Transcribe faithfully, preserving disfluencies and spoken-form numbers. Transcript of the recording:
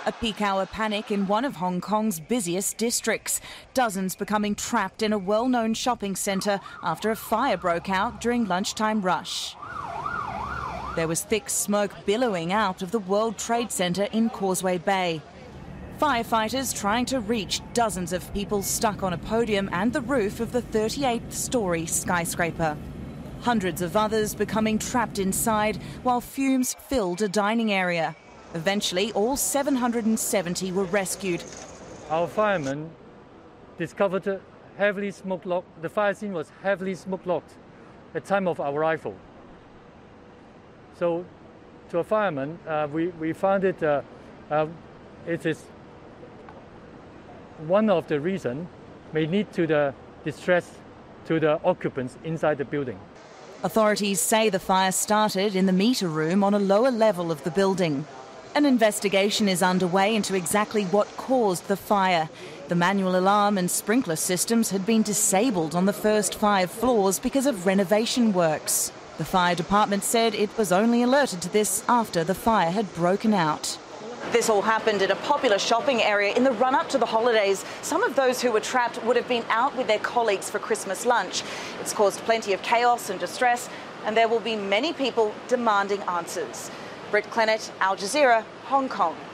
A peak hour panic in one of Hong Kong's busiest districts. Dozens becoming trapped in a well-known shopping centre after a fire broke out during lunchtime rush. There was thick smoke billowing out of the World Trade Center in Causeway Bay. Firefighters trying to reach dozens of people stuck on a podium and the roof of the thirty-eighth story skyscraper. Hundreds of others becoming trapped inside while fumes filled a dining area. Eventually, all seven hundred seventy were rescued. Our firemen discovered heavily smoke locked. The fire scene was heavily smoke locked at the time of our arrival. So, to a fireman, uh, we, we found it, uh, uh, it is one of the reasons may lead to the distress to the occupants inside the building. Authorities say the fire started in the meter room on a lower level of the building. An investigation is underway into exactly what caused the fire. The manual alarm and sprinkler systems had been disabled on the first five floors because of renovation works. The fire department said it was only alerted to this after the fire had broken out. This all happened in a popular shopping area in the run-up to the holidays. Some of those who were trapped would have been out with their colleagues for Christmas lunch. It's caused plenty of chaos and distress, and there will be many people demanding answers. Britt Clennett, Al Jazeera, Hong Kong.